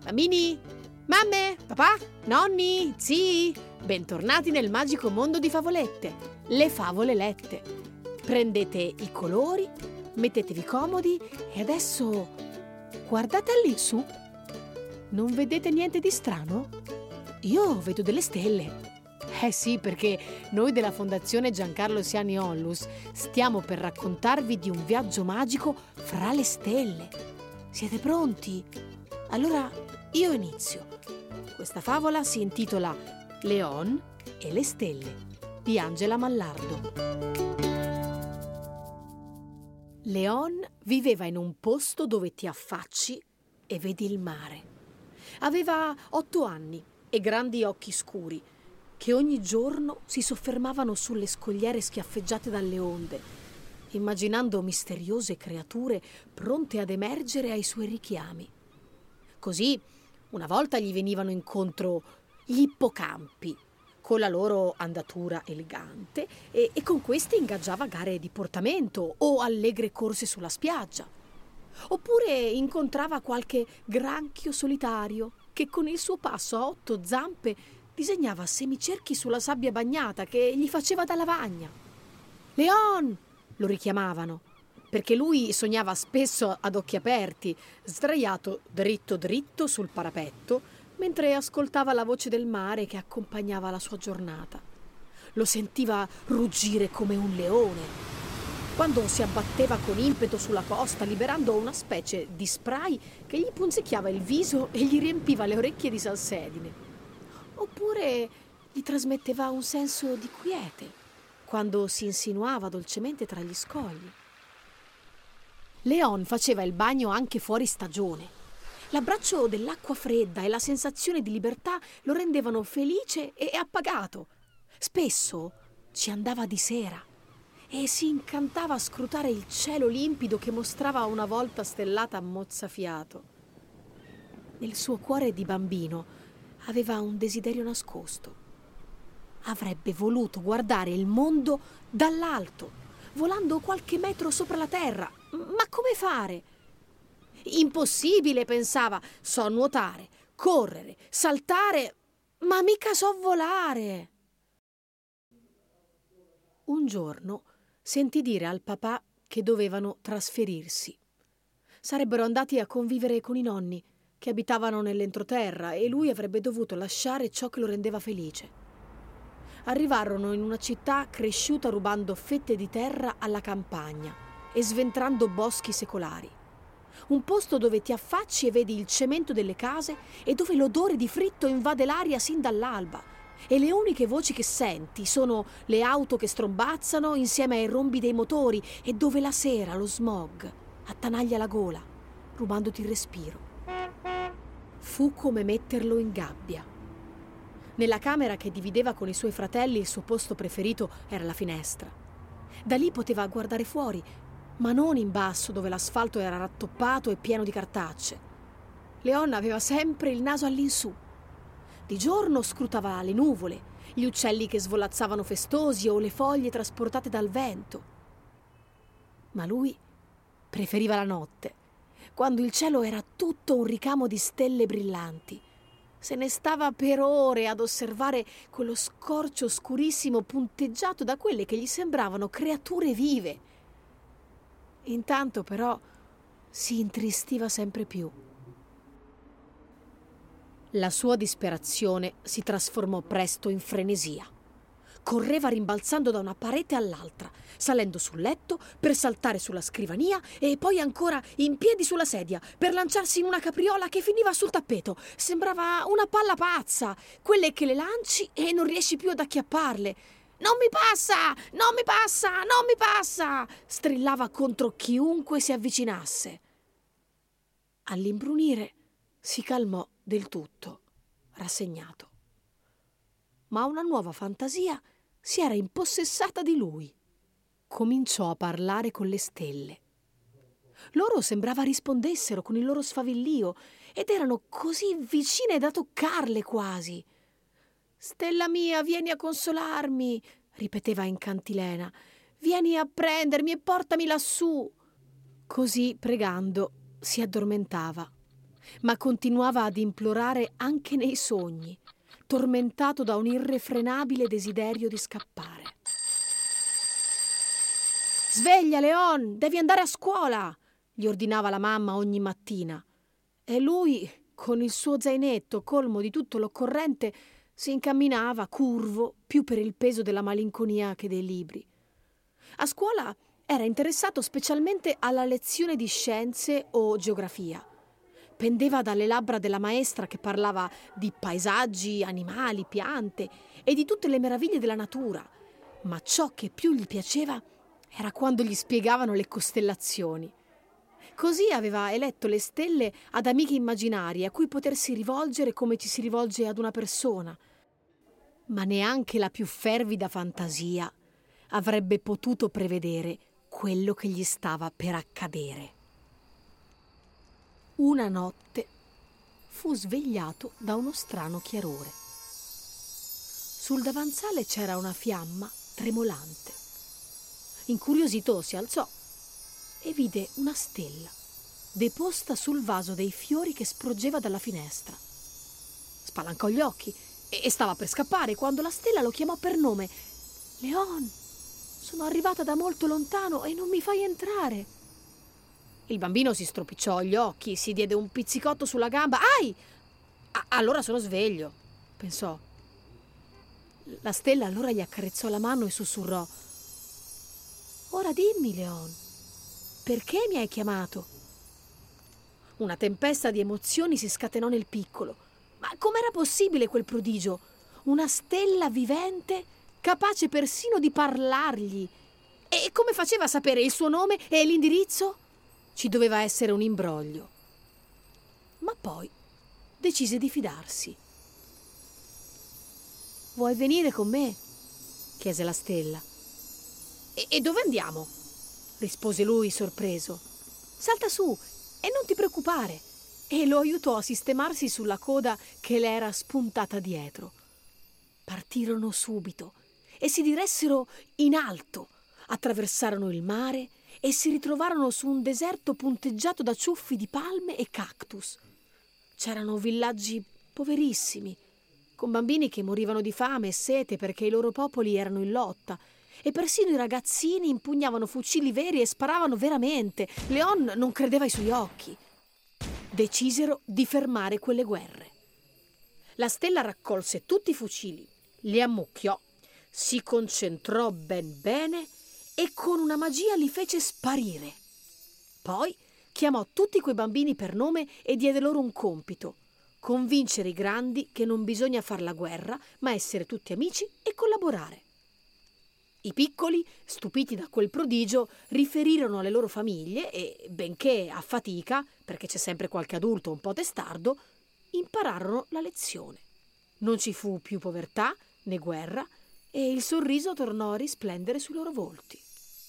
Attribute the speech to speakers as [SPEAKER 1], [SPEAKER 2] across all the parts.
[SPEAKER 1] Bambini, mamme, papà, nonni, zii, bentornati nel magico mondo di favolette, le favole lette. Prendete i colori, mettetevi comodi e adesso guardate all'insù. Non vedete niente di strano? Io vedo delle stelle. Sì, perché noi della Fondazione Giancarlo Siani Onlus stiamo per raccontarvi di un viaggio magico fra le stelle. Siete pronti? Allora io inizio. Questa favola si intitola Leon e le stelle di Angela Mallardo. Leon viveva in un posto dove ti affacci e vedi il mare. Aveva 8 anni e grandi occhi scuri che ogni giorno si soffermavano sulle scogliere schiaffeggiate dalle onde, immaginando misteriose creature pronte ad emergere ai suoi richiami. Così una volta gli venivano incontro gli ippocampi, con la loro andatura elegante, e con questi ingaggiava gare di portamento o allegre corse sulla spiaggia. Oppure incontrava qualche granchio solitario che con il suo passo a 8 zampe disegnava semicerchi sulla sabbia bagnata che gli faceva da lavagna. «Leon!» lo richiamavano, perché lui sognava spesso ad occhi aperti, sdraiato dritto dritto sul parapetto, mentre ascoltava la voce del mare che accompagnava la sua giornata. Lo sentiva ruggire come un leone, quando si abbatteva con impeto sulla costa, liberando una specie di spray che gli punzecchiava il viso e gli riempiva le orecchie di salsedine. Oppure gli trasmetteva un senso di quiete, quando si insinuava dolcemente tra gli scogli. Leon faceva il bagno anche fuori stagione. L'abbraccio dell'acqua fredda e la sensazione di libertà lo rendevano felice e appagato. Spesso ci andava di sera e si incantava a scrutare il cielo limpido che mostrava una volta stellata mozzafiato. Nel suo cuore di bambino aveva un desiderio nascosto. Avrebbe voluto guardare il mondo dall'alto, volando qualche metro sopra la terra. Ma come fare? Impossibile, pensava. So nuotare, correre, saltare, ma mica so volare. Un giorno sentì dire al papà che dovevano trasferirsi. Sarebbero andati a convivere con i nonni, che abitavano nell'entroterra, e lui avrebbe dovuto lasciare ciò che lo rendeva felice. Arrivarono in una città cresciuta rubando fette di terra alla campagna e sventrando boschi secolari. Un posto dove ti affacci e vedi il cemento delle case e dove l'odore di fritto invade l'aria sin dall'alba e le uniche voci che senti sono le auto che strombazzano insieme ai rombi dei motori e dove la sera lo smog attanaglia la gola, rubandoti il respiro. Fu come metterlo in gabbia. Nella camera che divideva con i suoi fratelli il suo posto preferito era la finestra. Da lì poteva guardare fuori, ma non in basso dove l'asfalto era rattoppato e pieno di cartacce. Leon aveva sempre il naso all'insù. Di giorno scrutava le nuvole, gli uccelli che svolazzavano festosi o le foglie trasportate dal vento. Ma lui preferiva la notte, quando il cielo era tutto un ricamo di stelle brillanti. Se ne stava per ore ad osservare quello scorcio scurissimo punteggiato da quelle che gli sembravano creature vive. Intanto però si intristiva sempre più. La sua disperazione si trasformò presto in frenesia. Correva rimbalzando da una parete all'altra, salendo sul letto per saltare sulla scrivania e poi ancora in piedi sulla sedia per lanciarsi in una capriola che finiva sul tappeto. Sembrava una palla pazza, quelle che le lanci e non riesci più ad acchiapparle. «Non mi passa! Non mi passa! Non mi passa!» strillava contro chiunque si avvicinasse. All'imbrunire si calmò del tutto, rassegnato. Ma una nuova fantasia si era impossessata di lui. Cominciò a parlare con le stelle. Loro sembrava rispondessero con il loro sfavillio ed erano così vicine da toccarle quasi. «Stella mia, vieni a consolarmi», ripeteva in cantilena. «Vieni a prendermi e portami lassù». Così, pregando, si addormentava. ma continuava ad implorare anche nei sogni, tormentato da un irrefrenabile desiderio di scappare. «Sveglia, Leon, devi andare a scuola!» gli ordinava la mamma ogni mattina. E lui, con il suo zainetto colmo di tutto l'occorrente, si incamminava curvo più per il peso della malinconia che dei libri. A scuola era interessato specialmente alla lezione di scienze o geografia. Pendeva dalle labbra della maestra che parlava di paesaggi, animali, piante e di tutte le meraviglie della natura, ma ciò che più gli piaceva era quando gli spiegavano le costellazioni. Così aveva eletto le stelle ad amiche immaginarie a cui potersi rivolgere come ci si rivolge ad una persona. Ma neanche la più fervida fantasia avrebbe potuto prevedere quello che gli stava per accadere. Una notte fu svegliato da uno strano chiarore. Sul davanzale c'era una fiamma tremolante. Incuriosito si alzò e vide una stella deposta sul vaso dei fiori che sporgeva dalla finestra. Spalancò gli occhi e stava per scappare quando la stella lo chiamò per nome. «Leon, sono arrivata da molto lontano e non mi fai entrare!» Il bambino si stropicciò gli occhi, si diede un pizzicotto sulla gamba. «Ai! Allora sono sveglio», pensò. La stella allora gli accarezzò la mano e sussurrò: «Ora dimmi, Leon, perché mi hai chiamato?» Una tempesta di emozioni si scatenò nel piccolo. Ma com'era possibile quel prodigio? Una stella vivente, capace persino di parlargli. E come faceva a sapere il suo nome e l'indirizzo? Ci doveva essere un imbroglio. Ma poi decise di fidarsi. «Vuoi venire con me?» chiese la stella. E dove andiamo?» rispose lui sorpreso. «Salta su e non ti preoccupare», e lo aiutò a sistemarsi sulla coda che le era spuntata dietro. Partirono subito e si diressero in alto, attraversarono il mare e si ritrovarono su un deserto punteggiato da ciuffi di palme e cactus. C'erano villaggi poverissimi, con bambini che morivano di fame e sete perché i loro popoli erano in lotta, e persino i ragazzini impugnavano fucili veri e sparavano veramente. Leon non credeva ai suoi occhi. Decisero di fermare quelle guerre. La stella raccolse tutti i fucili, li ammucchiò, si concentrò ben bene e con una magia li fece sparire. Poi chiamò tutti quei bambini per nome e diede loro un compito: convincere i grandi che non bisogna far la guerra, ma essere tutti amici e collaborare. I piccoli, stupiti da quel prodigio, riferirono alle loro famiglie e, benché a fatica, perché c'è sempre qualche adulto un po' testardo, impararono la lezione. Non ci fu più povertà né guerra e il sorriso tornò a risplendere sui loro volti.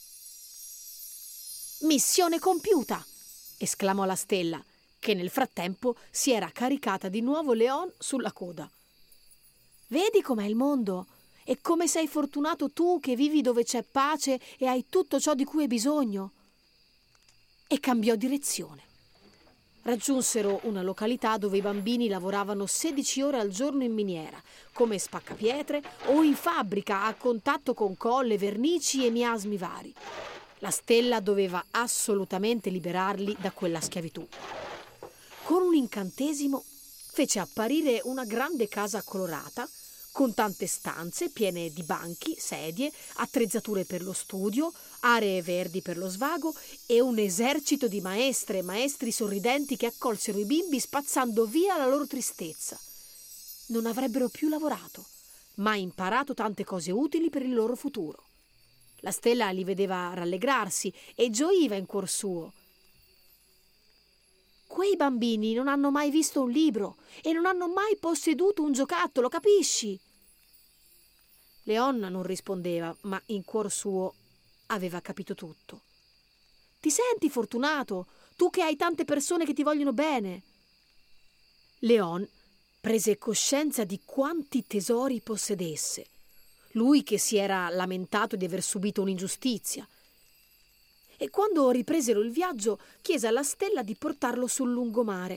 [SPEAKER 1] «Missione compiuta!» esclamò la stella, che nel frattempo si era caricata di nuovo Leon sulla coda. «Vedi com'è il mondo? E come sei fortunato tu che vivi dove c'è pace e hai tutto ciò di cui hai bisogno!» E cambiò direzione. Raggiunsero una località dove i bambini lavoravano 16 ore al giorno in miniera, come spaccapietre o in fabbrica a contatto con colle, vernici e miasmi vari. La stella doveva assolutamente liberarli da quella schiavitù. Con un incantesimo fece apparire una grande casa colorata, con tante stanze piene di banchi, sedie, attrezzature per lo studio, aree verdi per lo svago e un esercito di maestre e maestri sorridenti che accolsero i bimbi spazzando via la loro tristezza. Non avrebbero più lavorato, ma imparato tante cose utili per il loro futuro. La stella li vedeva rallegrarsi e gioiva in cuor suo. Quei bambini non hanno mai visto un libro e non hanno mai posseduto un giocattolo, capisci? Leon non rispondeva, ma in cuor suo aveva capito tutto. «Ti senti fortunato, tu che hai tante persone che ti vogliono bene?» Leon prese coscienza di quanti tesori possedesse, lui che si era lamentato di aver subito un'ingiustizia. E quando ripresero il viaggio chiese alla stella di portarlo sul lungomare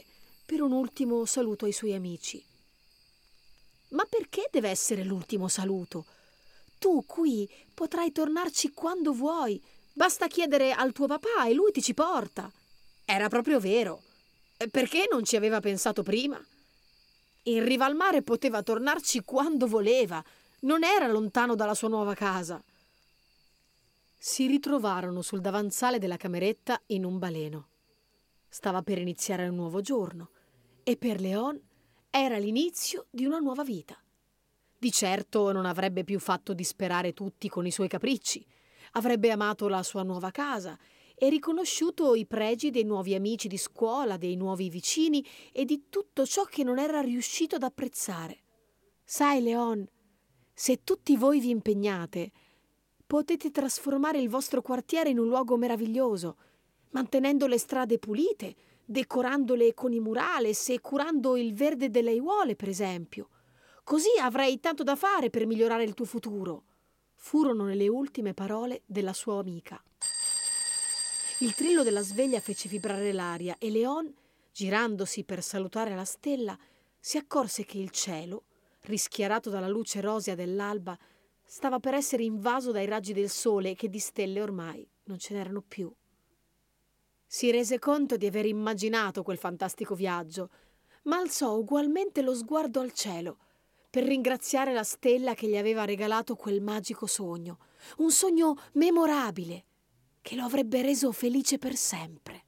[SPEAKER 1] per un ultimo saluto ai suoi amici. Ma perché deve essere l'ultimo saluto? Tu qui potrai tornarci quando vuoi. Basta chiedere al tuo papà e lui ti ci porta. Era proprio vero. Perché non ci aveva pensato prima? In riva al mare poteva tornarci quando voleva. Non era lontano dalla sua nuova casa. Si ritrovarono sul davanzale della cameretta in un baleno. Stava per iniziare un nuovo giorno e per Léon era l'inizio di una nuova vita. Di certo non avrebbe più fatto disperare tutti con i suoi capricci. Avrebbe amato la sua nuova casa e riconosciuto i pregi dei nuovi amici di scuola, dei nuovi vicini e di tutto ciò che non era riuscito ad apprezzare. Sai, Léon, se tutti voi vi impegnate, potete trasformare il vostro quartiere in un luogo meraviglioso, mantenendo le strade pulite, decorandole con i murales e curando il verde delle aiuole, per esempio. Così avrai tanto da fare per migliorare il tuo futuro. Furono le ultime parole della sua amica. Il trillo della sveglia fece vibrare l'aria e Léon, girandosi per salutare la stella, si accorse che il cielo, rischiarato dalla luce rosea dell'alba, stava per essere invaso dai raggi del sole, che di stelle ormai non ce n'erano più. Si rese conto di aver immaginato quel fantastico viaggio, ma alzò ugualmente lo sguardo al cielo per ringraziare la stella che gli aveva regalato quel magico sogno, un sogno memorabile che lo avrebbe reso felice per sempre.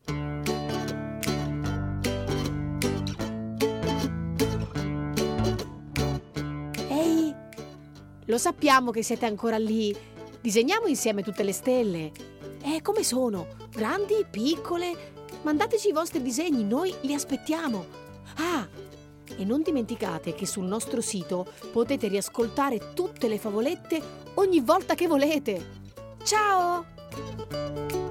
[SPEAKER 1] Ehi, lo sappiamo che siete ancora lì. Disegniamo insieme tutte le stelle. Come sono? Grandi? Piccole? Mandateci i vostri disegni, noi li aspettiamo. Ah, e non dimenticate che sul nostro sito potete riascoltare tutte le favolette ogni volta che volete. Ciao!